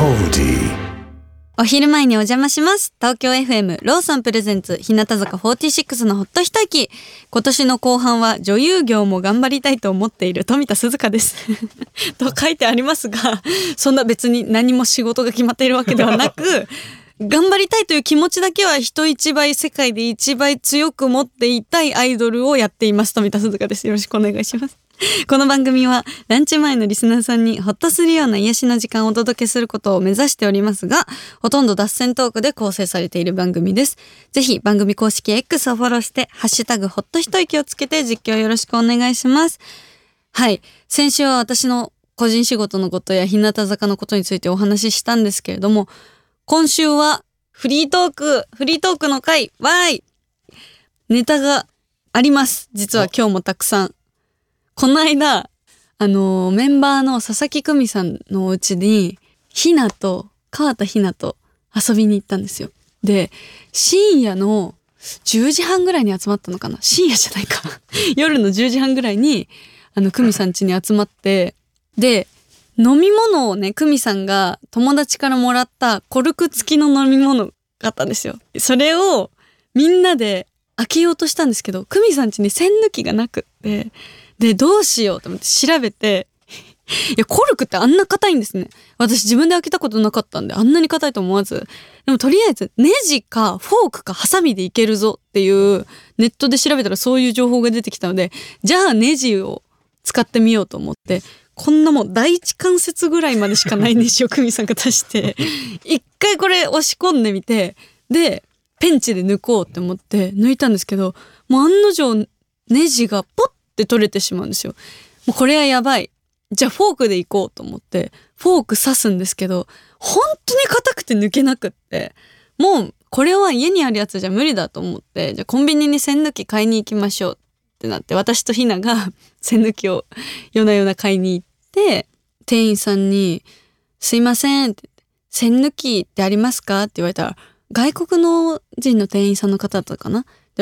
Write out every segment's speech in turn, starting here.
お昼前にお邪魔します。東京 FM ローソンプレゼンツ日向坂46のほっと一息。今年の後半は女優業も頑張りたいと思っている富田鈴香ですと書いてありますが、そんな別に何も仕事が決まっているわけではなく頑張りたいという気持ちだけは人一倍世界で一倍強く持っていたいアイドルをやっています。富田鈴香です。よろしくお願いします。この番組はランチ前のリスナーさんにホッとするような癒しの時間をお届けすることを目指しておりますが、ほとんど脱線トークで構成されている番組です。ぜひ番組公式 X をフォローしてハッシュタグホッと一息をつけて実況よろしくお願いします。はい、先週は私の個人仕事のことや日向坂のことについてお話ししたんですけれども、今週はフリートークの回、わーい、ネタがあります。実は今日もたくさん。この間、メンバーの佐々木久美さんのお家に、川田ひなと遊びに行ったんですよ。で、深夜の10時半ぐらいに集まったのかな？深夜じゃないか。夜の10時半ぐらいに、久美さん家に集まって、で、飲み物をね、久美さんが友達からもらったコルク付きの飲み物があったんですよ。それをみんなで開けようとしたんですけど、久美さん家に栓抜きがなくって、で、どうしようと思って調べて、いや、コルクってあんな硬いんですね。私自分で開けたことなかったんで、あんなに硬いと思わず。でもとりあえず、ネジかフォークかハサミでいけるぞっていう、ネットで調べたらそういう情報が出てきたので、じゃあネジを使ってみようと思って、こんなもう第一関節ぐらいまでしかないネジを久美さんが出して、一回これ押し込んでみて、で、ペンチで抜こうって思って抜いたんですけど、もう案の定ネジがポッって取れてしまうんですよ。もうこれはやばい。じゃあフォークでいこうと思ってフォーク刺すんですけど、本当に硬くて抜けなくって、もうこれは家にあるやつじゃ無理だと思って、じゃあコンビニに栓抜き買いに行きましょうってなって、私とひなが栓抜きを夜な夜な買いに行って、店員さんにすいませんって言って、栓抜きってありますかって言われたら、外国の人の店員さんの方だったかな。で、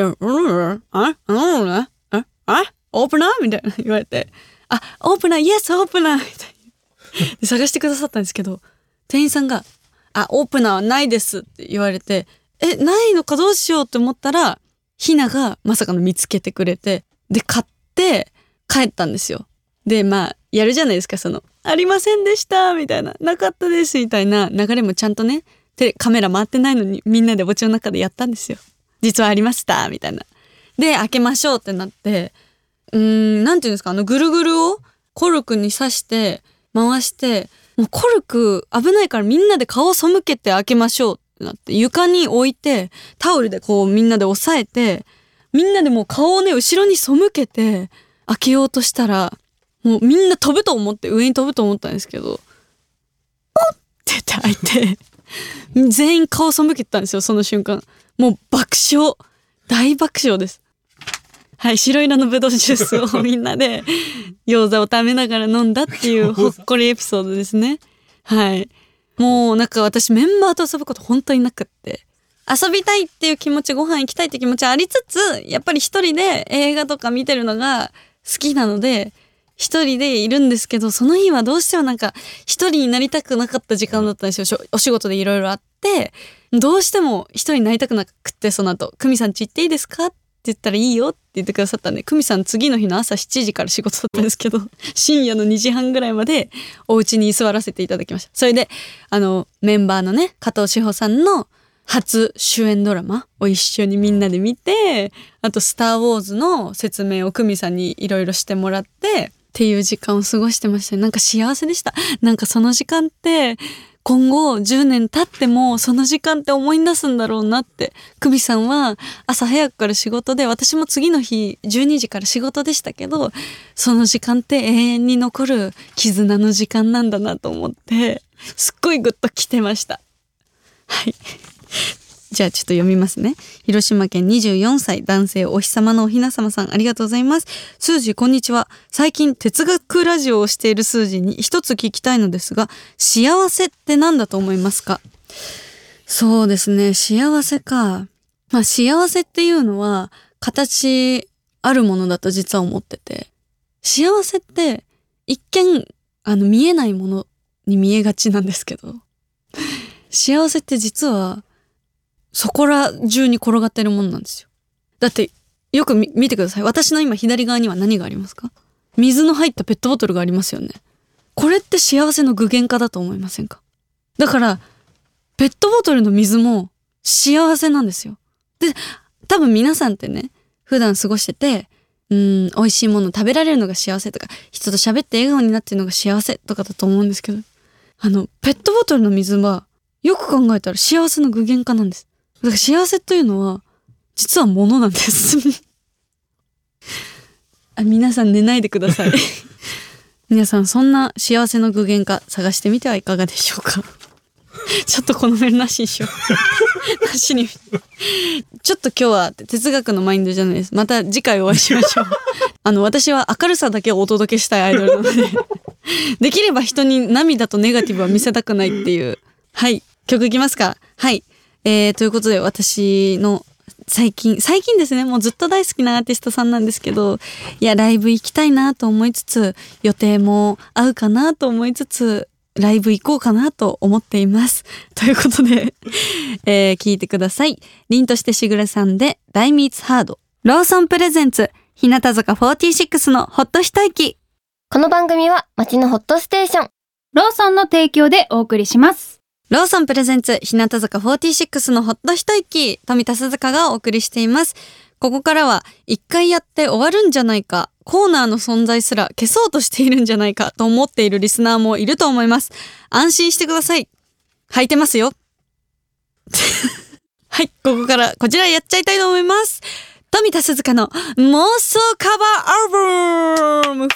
オープナーみたいな言われて、オープナー、イエスオープナーみたいなで探してくださったんですけど、店員さんが、オープナーはないですって言われて、ないのかどうしようって思ったら、ひながまさかの見つけてくれて、で、買って帰ったんですよ。で、やるじゃないですか、ありませんでしたみたいな、なかったですみたいな流れもちゃんとね、カメラ回ってないのにみんなでお家の中でやったんですよ。実はありましたみたいな。で、開けましょうってなって、なんていうんですか、ぐるぐるをコルクに刺して回して、もうコルク危ないからみんなで顔を背けて開けましょうってなって、床に置いてタオルでこうみんなで押さえて、みんなでもう顔をね後ろに背けて開けようとしたら、もうみんな飛ぶと思って、上に飛ぶと思ったんですけど、おっって言って開いて全員顔背けてたんですよ。その瞬間もう爆笑、大爆笑です。はい、白色のブドウジュースをみんなで餃子を食べながら飲んだっていうほっこりエピソードですね。はい。もうなんか私メンバーと遊ぶこと本当になくって、遊びたいっていう気持ち、ご飯行きたいっていう気持ちありつつ、やっぱり一人で映画とか見てるのが好きなので一人でいるんですけど、その日はどうしてもなんか一人になりたくなかった時間だったんですよ。お仕事でいろいろあって、どうしても一人になりたくなくって、その後久美さん家行っていいですかって言ったらいいよって言ってくださったんで、久美さん次の日の朝7時から仕事だったんですけど、深夜の2時半ぐらいまでお家に居座らせていただきました。それでメンバーのね、加藤志保さんの初主演ドラマを一緒にみんなで見て、あとスターウォーズの説明を久美さんにいろいろしてもらってっていう時間を過ごしてました。なんか幸せでした。なんかその時間って今後10年経ってもその時間って思い出すんだろうなって。久美さんは朝早くから仕事で、私も次の日12時から仕事でしたけど、その時間って永遠に残る絆の時間なんだなと思って、すっごいグッと来てました。はい。じゃあちょっと読みますね。広島県24歳男性お日様のおひな様さん、ありがとうございます。スージーこんにちは。最近哲学ラジオをしているスージーに一つ聞きたいのですが、幸せって何だと思いますか？そうですね、幸せか。幸せっていうのは形あるものだと実は思ってて、幸せって一見見えないものに見えがちなんですけど、 幸せって実はそこら中に転がってるもんなんですよ。だってよく見てください。私の今左側には何がありますか？水の入ったペットボトルがありますよね。これって幸せの具現化だと思いませんか？だからペットボトルの水も幸せなんですよ。で、多分皆さんってね、普段過ごしてて、美味しいもの食べられるのが幸せとか、人と喋って笑顔になってるのが幸せとかだと思うんですけど、ペットボトルの水はよく考えたら幸せの具現化なんです。だから幸せというのは実は物なんです皆さん寝ないでください皆さんそんな幸せの具現化探してみてはいかがでしょうかちょっとこのメールなしにしようなしにちょっと今日は哲学のマインドじゃないです。また次回お会いしましょう私は明るさだけをお届けしたいアイドルなのでできれば人に涙とネガティブは見せたくないっていう。はい、曲いきますか。はい、ということで私の最近ですね、もうずっと大好きなアーティストさんなんですけど、いやライブ行きたいなと思いつつ、予定も合うかなと思いつつ、ライブ行こうかなと思っています。ということで、聞いてください。凛としてしぐれさんで大ミーツハード。ローソンプレゼンツ日向坂46のホッと一息。 この番組は街のホットステーションローソンの提供でお送りします。 ローソンプレゼンツ日向坂46のホッと一息、富田鈴香がお送りしています。ここからは一回やって終わるんじゃないか、コーナーの存在すら消そうとしているんじゃないかと思っているリスナーもいると思います。安心してください。履いてますよはい、ここからこちらやっちゃいたいと思います。富田鈴香の妄想カバーアルバム。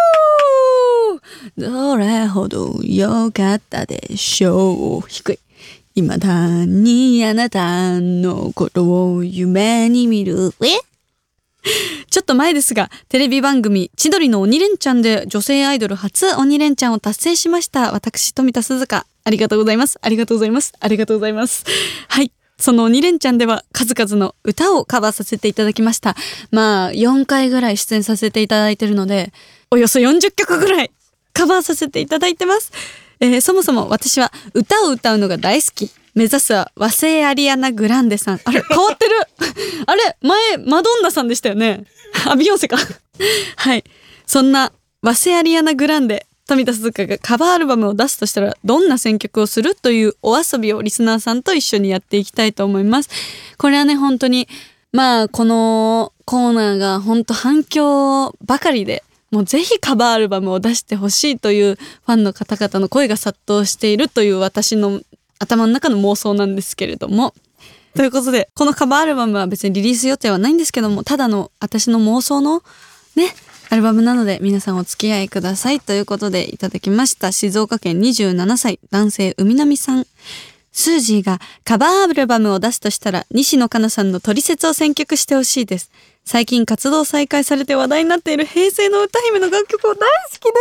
どれほど良かったでしょう。低い。未だにあなたのことを夢に見る。ちょっと前ですが、テレビ番組千鳥の鬼レンチャンで女性アイドル初鬼レンチャンを達成しました私富田鈴香。ありがとうございます。ありがとうございます。ありがとうございます。はい、その鬼レンチャンでは数々の歌をカバーさせていただきました。まあ4回ぐらい出演させていただいているので、およそ40曲ぐらいカバーさせていただいてます。そもそも私は歌を歌うのが大好き。目指すは和製アリアナ・グランデさん。あれ変わってるあれ前マドンナさんでしたよね。ビヨンセかはい、そんな和製アリアナ・グランデ、富田鈴香がカバーアルバムを出すとしたらどんな選曲をするというお遊びをリスナーさんと一緒にやっていきたいと思います。これはね、本当にこのコーナーが本当反響ばかりで、もうぜひカバーアルバムを出してほしいというファンの方々の声が殺到しているという私の頭の中の妄想なんですけれども、ということでこのカバーアルバムは別にリリース予定はないんですけども、ただの私の妄想のねアルバムなので皆さんお付き合いくださいということでいただきました。静岡県27歳男性海波さん。スージーがカバーアルバムを出すとしたら西野カナさんのトリセツを選曲してほしいです。最近活動再開されて話題になっている平成の歌姫の楽曲を大好きです。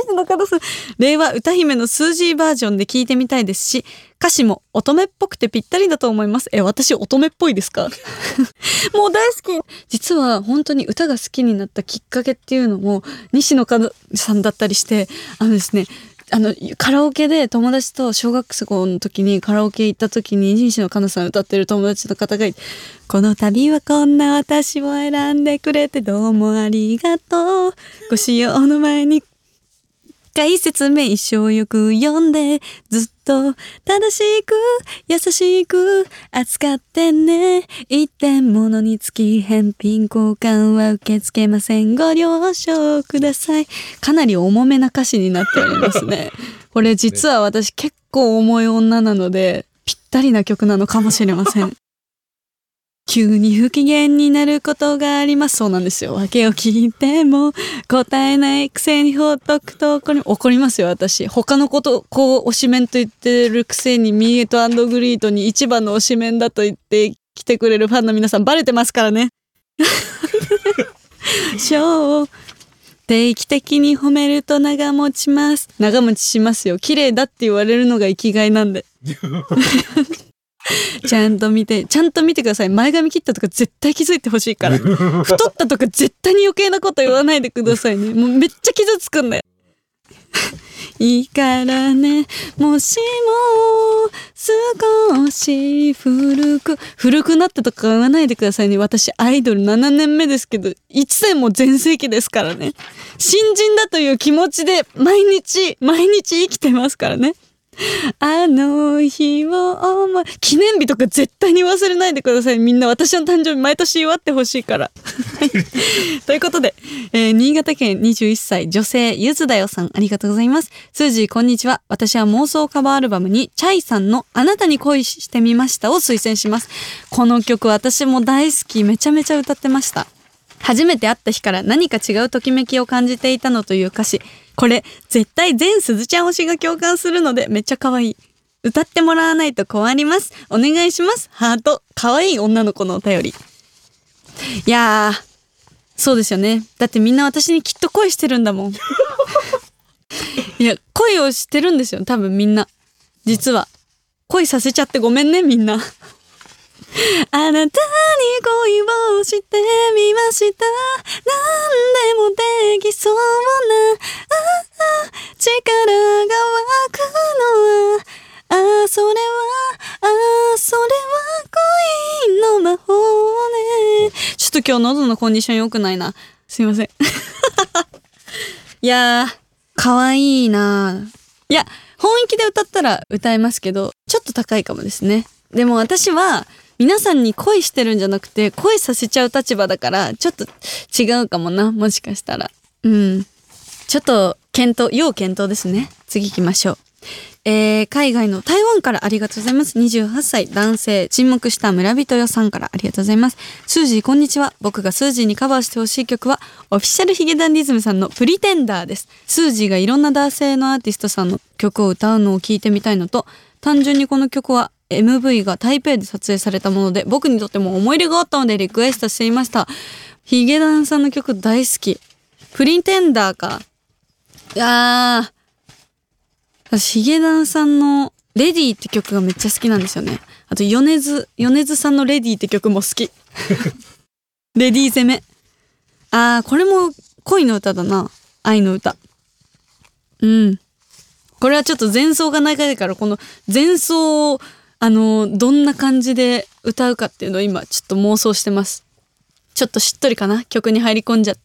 西野カナさん、令和歌姫のスージーバージョンで聴いてみたいですし、歌詞も乙女っぽくてぴったりだと思います。私乙女っぽいですかもう大好き。実は本当に歌が好きになったきっかけっていうのも西野カナさんだったりして、ですね、カラオケで友達と小学校の時にカラオケ行った時に西野カナさん歌ってる友達の方がいて、この度はこんな私を選んでくれてどうもありがとう、ご使用の前に解説明書をよく読んでずっと正しく優しく扱ってね、一点物につき返品交換は受け付けません、ご了承ください。かなり重めな歌詞になっておりますね。これ実は私結構重い女なのでぴったりな曲なのかもしれません。急に不機嫌になることがあります。そうなんですよ。訳を聞いても答えないくせにほっとくと怒りますよ。私他のこと推しメンと言ってるくせにミート&グリートに一番の推しメンだと言って来てくれるファンの皆さんバレてますからね定期的に褒めると長持ちます。長持ちしますよ。綺麗だって言われるのが生きがいなんでちゃんと見てください。前髪切ったとか絶対気づいてほしいから太ったとか絶対に余計なこと言わないでくださいね。もうめっちゃ傷つくんだよいいからね。もしも少し古くなったとか言わないでくださいね。私アイドル7年目ですけど、1年も全盛期ですからね。新人だという気持ちで毎日生きてますからね。あの日を思い、記念日とか絶対に忘れないでください。みんな私の誕生日毎年祝ってほしいからということで、新潟県21歳女性ゆずだよさん、ありがとうございます。スージーこんにちは。私は妄想カバーアルバムにチャイさんのあなたに恋してみましたを推薦します。この曲私も大好き、めちゃめちゃ歌ってました。初めて会った日から何か違うときめきを感じていたのという歌詞、これ絶対全すずちゃん推しが共感するのでめっちゃ可愛い。歌ってもらわないと困ります。お願いします。ハート。可愛い女の子のお便り。いやー、そうですよね。だってみんな私にきっと恋してるんだもんいや、恋をしてるんですよ、多分みんな。実は恋させちゃってごめんね、みんなあなたに恋をしてみました。何でもできそうな力が湧くのはそれは恋の魔法ね。ちょっと今日喉のコンディション良くないな、すいませんいやー、可愛いな。いや、本気で歌ったら歌えますけど、ちょっと高いかもですね。でも私は皆さんに恋してるんじゃなくて恋させちゃう立場だから、ちょっと違うかもな、もしかしたら。ちょっと要検討ですね。次行きましょう。海外の台湾からありがとうございます。28歳男性、沈黙した村人よさんからありがとうございます。スージーこんにちは。僕がスージーにカバーしてほしい曲はオフィシャルヒゲダンディズムさんのプリテンダーです。スージーがいろんな男性のアーティストさんの曲を歌うのを聞いてみたいのと、単純にこの曲はMV が台北で撮影されたもので僕にとっても思い入れがあったのでリクエストしていました。ヒゲダンさんの曲大好き。プリテンダーか。いやー、私ヒゲダンさんのレディーって曲がめっちゃ好きなんですよね。あと米津さんのレディーって曲も好きレディー攻め。これも恋の歌だな。愛の歌。これはちょっと前奏が長いから、この前奏をどんな感じで歌うかっていうのを今ちょっと妄想してます。ちょっとしっとりかな、曲に入り込んじゃって。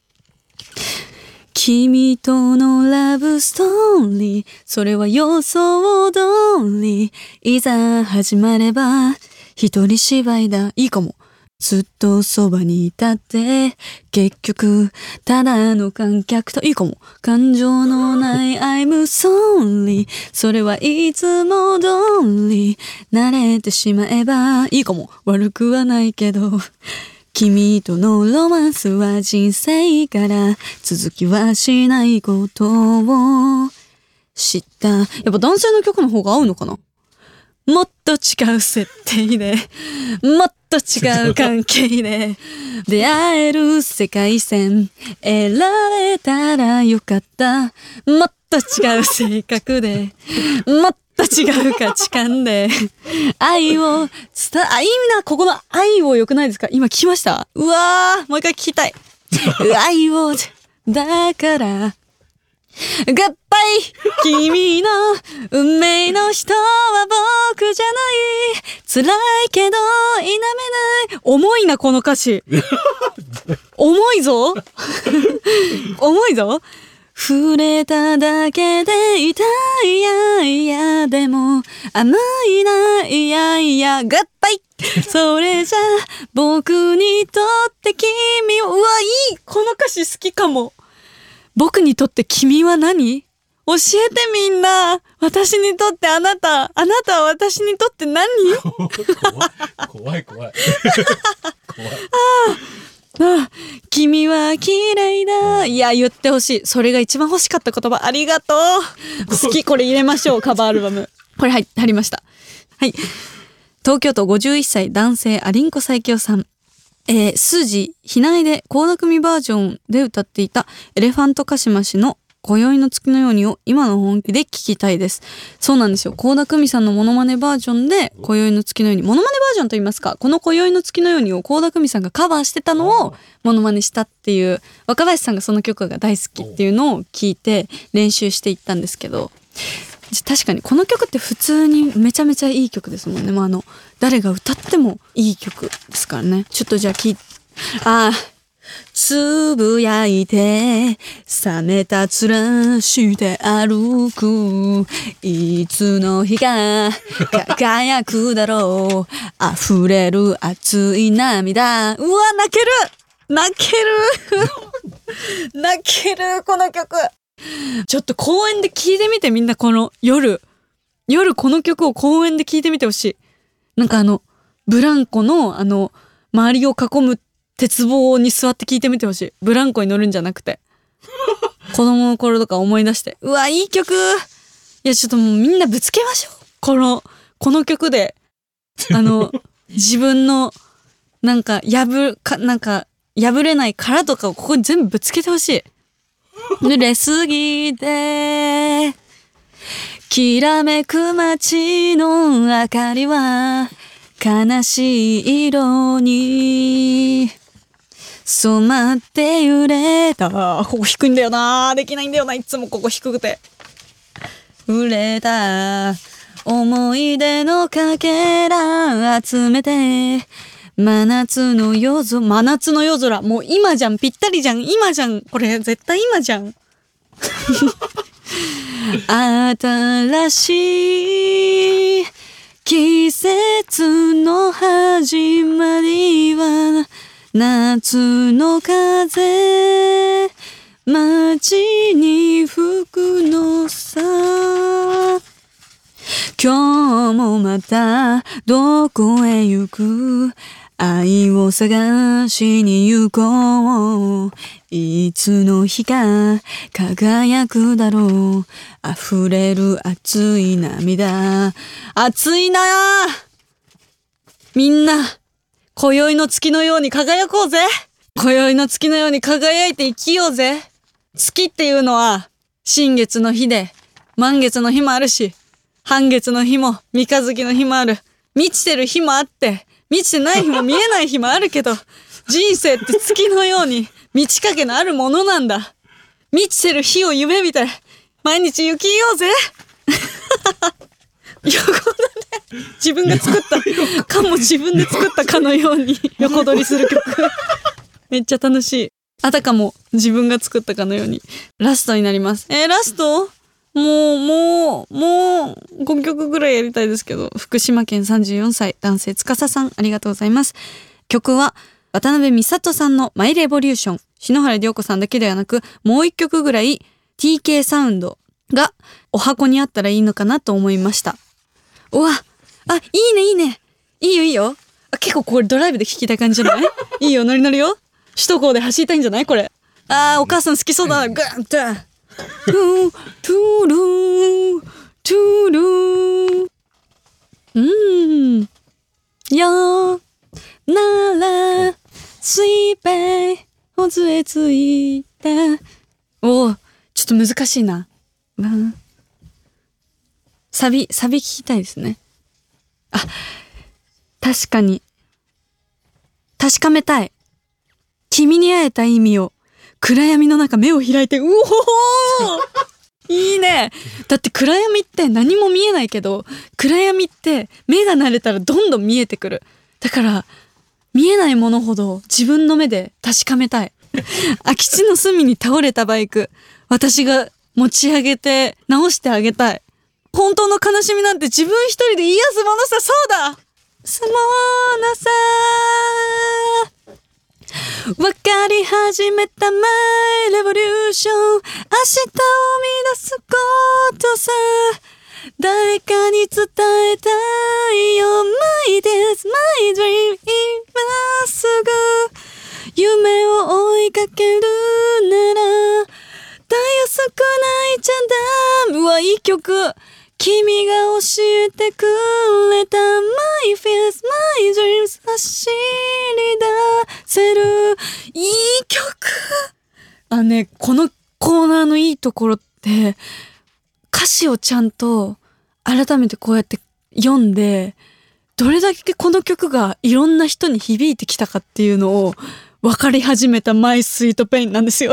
君とのラブストーリー、それは予想通り、いざ始まれば一人芝居だ。いいかも。ずっとそばにいたって結局ただの観客と。いいかも。感情のない I'm sorry、 それはいつも通り慣れてしまえば。いいかも。悪くはないけど君とのロマンスは人生から続きはしないことを知った。やっぱ男性の曲の方が合うのかな。もっと違う設定でもっと違う関係で出会える世界線選べたらよかった。もっと違う性格でもっと違う価値観で愛をいいな。ここの愛を良くないですか。今聞きました。うわー、もう一回聞きたい愛をだからグッバイ君の運命の人は僕じゃない辛いけど否めない。重いなこの歌詞重いぞ重いぞ。触れただけで痛い、いやいやでも甘いな、いやいやグッバイそれじゃ僕にとって君を。うわ、いい、この歌詞好きかも。僕にとって君は何？教えてみんな。私にとってあなたは私にとって何？ 怖い君は綺麗だ。いや、言ってほしい。それが一番欲しかった言葉。ありがとう。好き。これ入れましょう。カバーアルバム。これ入りました。はい。東京都51歳男性アリンコ最強さん。スージー、ひなえで倖田來未バージョンで歌っていたエレファントカシマシの今宵の月のようにを今の本気で聞きたいです。そうなんですよ。倖田來未さんのモノマネバージョンで今宵の月のように、モノマネバージョンと言いますか、この今宵の月のようにを倖田來未さんがカバーしてたのをモノマネしたっていう、若林さんがその曲が大好きっていうのを聞いて練習していったんですけど、確かにこの曲って普通にめちゃめちゃいい曲ですもんね。誰が歌ってもいい曲ですからね。ちょっとじゃあつぶやいて冷めた面して歩く、いつの日が輝くだろう、溢れる熱い涙。うわ、泣ける泣けるこの曲。ちょっと公園で聴いてみて、みんな。この夜この曲を公園で聴いてみてほしい。なんかブランコの周りを囲む鉄棒に座って聴いてみてほしい。ブランコに乗るんじゃなくて。子供の頃とか思い出して。うわ、いい曲。いや、ちょっともうみんなぶつけましょう。この曲で、自分の、破れない殻とかをここに全部ぶつけてほしい。濡れすぎてきらめく街の明かりは悲しい色に染まって揺れた。ここ低いんだよな。できないんだよな。いつもここ低くて。売れた思い出のかけら集めて、真夏の夜空。もう今じゃん。ぴったりじゃん。今じゃん。これ絶対今じゃん。新しい季節の始まりは夏の風、街に吹くのさ。今日もまたどこへ行く、愛を探しに行こう、いつの日か輝くだろう、溢れる熱い涙。熱いなあ。みんな今宵の月のように輝こうぜ。今宵の月のように輝いて生きようぜ。月っていうのは新月の日で満月の日もあるし、半月の日も三日月の日もある。満ちてる日もあって満ちてない日も見えない日もあるけど、人生って月のように満ち欠けのあるものなんだ。満ちてる日を夢見て毎日生きようぜ。横だね。自分が作ったかも、自分で作ったかのように横取りする曲。めっちゃ楽しい。あたかも自分が作ったかのように。ラストになります。ラストもう5曲ぐらいやりたいですけど。福島県34歳男性司さん、ありがとうございます。曲は渡辺美里さんのマイレボリューション。篠原涼子さんだけではなく、もう一曲ぐらい TK サウンドがお箱にあったらいいのかなと思いました。うわ、いいね。いいよ。結構これドライブで聴きたい感じじゃない？いいよ、ノリノリよ。首都高で走りたいんじゃないこれ。お母さん好きそうだな。グーントゥトゥルートゥルーやーなら水平ほずえついた。ちょっと難しいな。サビ聞きたいですね。確かに確かめたい。君に会えた意味を。暗闇の中目を開いて、うおほほーいいね。だって暗闇って何も見えないけど、暗闇って目が慣れたらどんどん見えてくる。だから見えないものほど自分の目で確かめたい。空き地の隅に倒れたバイク、私が持ち上げて直してあげたい。本当の悲しみなんて自分一人で癒すものさ。そうだ、スモーナさー、わかり始めたマイレボリューション。明日を生み出すことさ、誰かに伝えたいよ。 My days, my dream 今すぐ夢を追いかけるならたやすくないちゃだ。うわ、いい曲。君が教えてくれた My fears, my dreams 走り出せる。いい曲。このコーナーのいいところって歌詞をちゃんと改めてこうやって読んでどれだけこの曲がいろんな人に響いてきたかっていうのを分かり始めたマイスイートペインなんですよ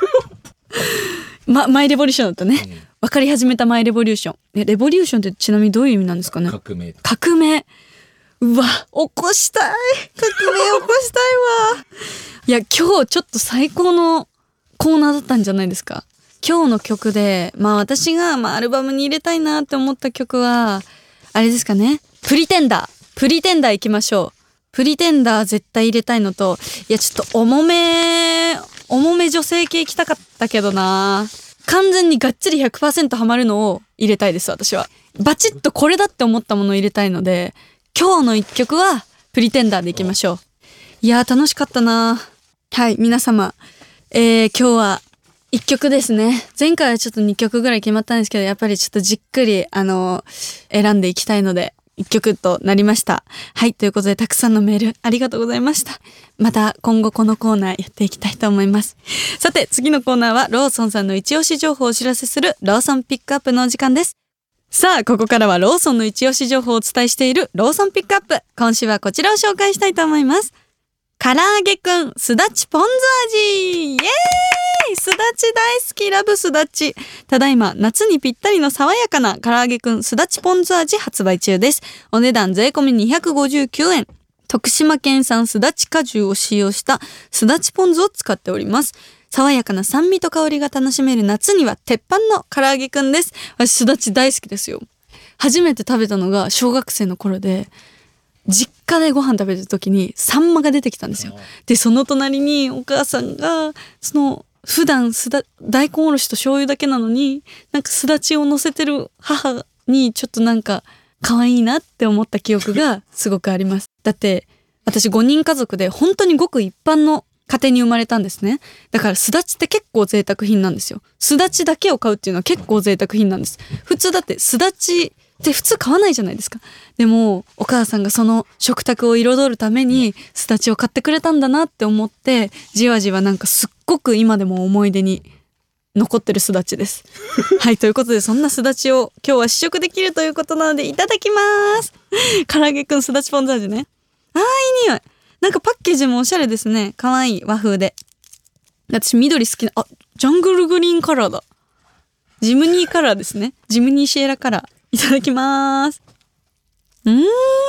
マイレボリューションだったね、分かり始めたマイレボリューション。レボリューションってちなみにどういう意味なんですかね。 革命。 革命。うわ、起こしたい。革命起こしたいわ。いや、今日ちょっと最高のコーナーだったんじゃないですか。今日の曲で、私がアルバムに入れたいなって思った曲は、あれですかね。プリテンダー行きましょう。プリテンダー絶対入れたいのと、いやちょっと重め女性系行きたかったけどな。完全にがっつり 100% ハマるのを入れたいです、私は。バチッとこれだって思ったものを入れたいので、今日の一曲はプリテンダーでいきましょう。いやー楽しかったな。はい、皆様、今日は一曲ですね。前回はちょっと2曲ぐらい決まったんですけど、やっぱりちょっとじっくり選んでいきたいので一曲となりました。はい、ということでたくさんのメールありがとうございました。また今後このコーナーやっていきたいと思います。さて次のコーナーはローソンさんの一押し情報をお知らせするローソンピックアップのお時間です。さあここからはローソンの一押し情報をお伝えしているローソンピックアップ。今週はこちらを紹介したいと思います。唐揚げくんすだちポン酢味、イエーイ。すだち大好き、ラブすだち。ただいま夏にぴったりの爽やかな唐揚げくんすだちポン酢味発売中です。お値段税込み259円。徳島県産すだち果汁を使用したすだちポン酢を使っております。爽やかな酸味と香りが楽しめる夏には鉄板の唐揚げくんです。私すだち大好きですよ。初めて食べたのが小学生の頃で、実家でご飯食べてる時にサンマが出てきたんですよ。でその隣にお母さんが普段大根おろしと醤油だけなのになんかすだちを乗せてる母にちょっとなんか可愛いなって思った記憶がすごくあります。だって私5人家族で本当にごく一般の家庭に生まれたんですね。だからすだちって結構贅沢品なんですよ。すだちだけを買うっていうのは結構贅沢品なんです。普通だってすだちって普通買わないじゃないですか。でもお母さんがその食卓を彩るためにすだちを買ってくれたんだなって思って、じわじわなんかすっごく今でも思い出に残ってるすだちですはい、ということでそんなすだちを今日は試食できるということなのでいただきます唐揚げくんすだちポン酢味ね。いい匂い。なんかパッケージもおしゃれですね。かわいい和風で。私緑好きな、ジャングルグリーンカラーだ。ジムニーカラーですね。ジムニーシエラカラー。いただきます。ジュー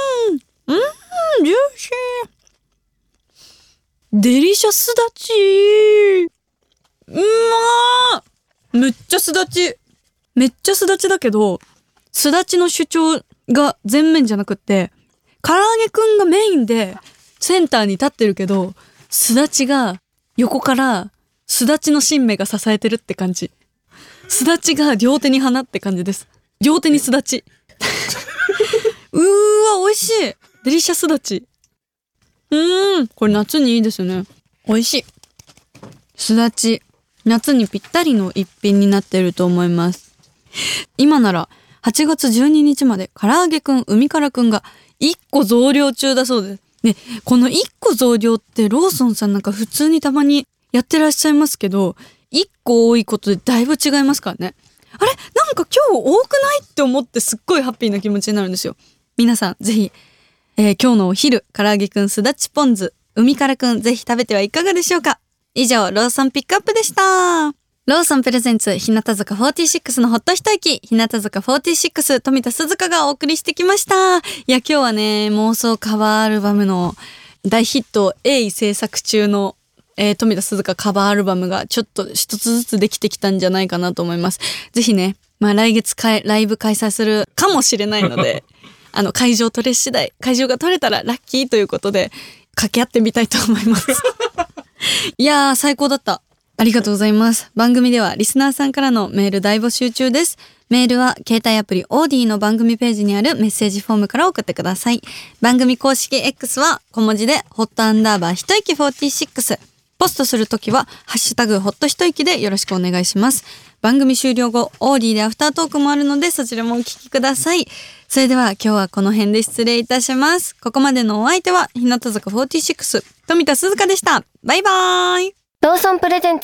シー。デリシャスだち。めっちゃすだち。めっちゃすだちだけど、すだちの主張が全面じゃなくって、唐揚げくんがメインでセンターに立ってるけど、すだちが横からすだちの新芽が支えてるって感じ。すだちが両手に花って感じです。両手にすだちうーわ美味しい。デリシャスだち。これ夏にいいですね。美味しい。すだち夏にぴったりの一品になっていると思います。今なら8月12日まで唐揚げくん海からくんが1個増量中だそうですね。この1個増量ってローソンさんなんか普通にたまにやってらっしゃいますけど、1個多いことでだいぶ違いますからね。あれなんか今日多くないって思ってすっごいハッピーな気持ちになるんですよ。皆さんぜひ、今日のお昼唐揚げくんすだちポン酢海からくんぜひ食べてはいかがでしょうか。以上ローソンピックアップでした。ローソンプレゼンツ日向坂46のほっと一息、日向坂46富田鈴香がお送りしてきました。いや今日はね妄想カバーアルバムの大ヒット鋭意制作中の富田鈴香カバーアルバムがちょっと一つずつできてきたんじゃないかなと思います。ぜひね、来月ライブ開催するかもしれないので会場取れ次第、会場が取れたらラッキーということで掛け合ってみたいと思いますいやー最高だった。ありがとうございます。番組ではリスナーさんからのメール大募集中です。メールは携帯アプリオーディの番組ページにあるメッセージフォームから送ってください。番組公式 X は小文字でHOT_一息46。ポストするときはハッシュタグホット一息でよろしくお願いします。番組終了後オーディでアフタートークもあるのでそちらもお聞きください。それでは今日はこの辺で失礼いたします。ここまでのお相手は日向坂46富田鈴香でした。バイバーイ。 ローソンプレゼンツ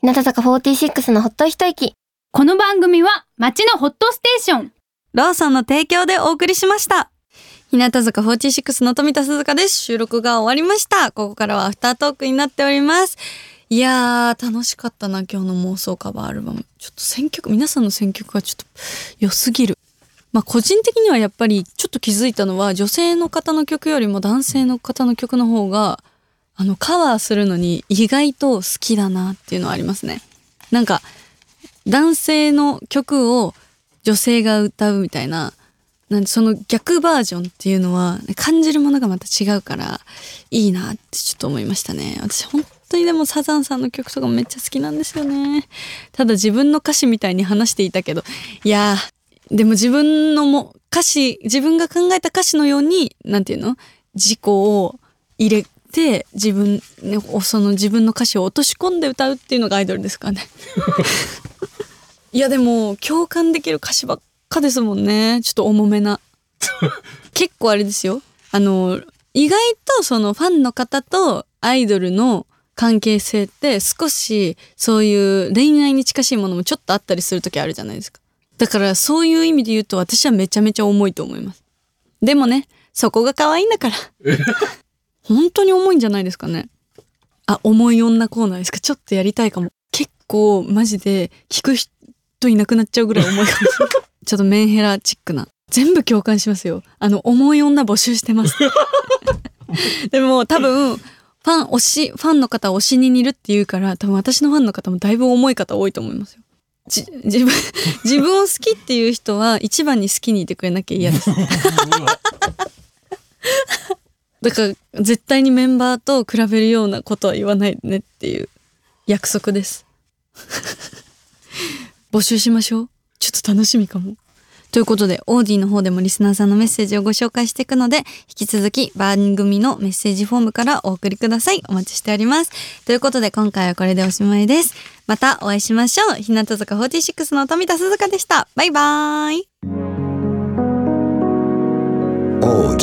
日向坂46のほっと一息。 この番組は街のホットステーションローソンの提供でお送りしました。日向坂46の富田鈴香です。収録が終わりました。ここからはアフタートークになっております。いやー楽しかったな今日の妄想カバーアルバム。ちょっと選曲、皆さんの選曲がちょっと良すぎる。まあ個人的にはやっぱりちょっと気づいたのは、女性の方の曲よりも男性の方の曲の方がカバーするのに意外と好きだなっていうのはありますね。なんか男性の曲を女性が歌うみたいな、なんでその逆バージョンっていうのは感じるものがまた違うからいいなってちょっと思いましたね。私本当にでもサザンさんの曲とかめっちゃ好きなんですよね。ただ自分の歌詞みたいに話していたけど、いやでも自分のも歌詞、自分が考えた歌詞のようになんていうの、自己を入れて自分の歌詞を落とし込んで歌うっていうのがアイドルですからね。いやでも共感できる歌詞ばっかですもんね。ちょっと重めな。結構あれですよ。意外とそのファンの方とアイドルの関係性って少しそういう恋愛に近しいものもちょっとあったりする時あるじゃないですか。だからそういう意味で言うと私はめちゃめちゃ重いと思います。でもね、そこが可愛いんだから。本当に重いんじゃないですかね。重い女コーナーですか。ちょっとやりたいかも。結構マジで聞く人いなくなっちゃうぐらい重いかもしれない。ちょっとメンヘラチックな。全部共感しますよ。重い女募集してます。でも多分ファンの方推しに似るって言うから、多分私のファンの方もだいぶ重い方多いと思いますよ。自分を好きっていう人は一番に好きにいてくれなきゃ嫌です。だから絶対にメンバーと比べるようなことは言わないでねっていう約束です。募集しましょう。ちょっと楽しみかも。ということで、オーディの方でもリスナーさんのメッセージをご紹介していくので、引き続き番組のメッセージフォームからお送りください。お待ちしております。ということで、今回はこれでおしまいです。またお会いしましょう。日向坂46の富田鈴香でした。バイバーイ。 オーディ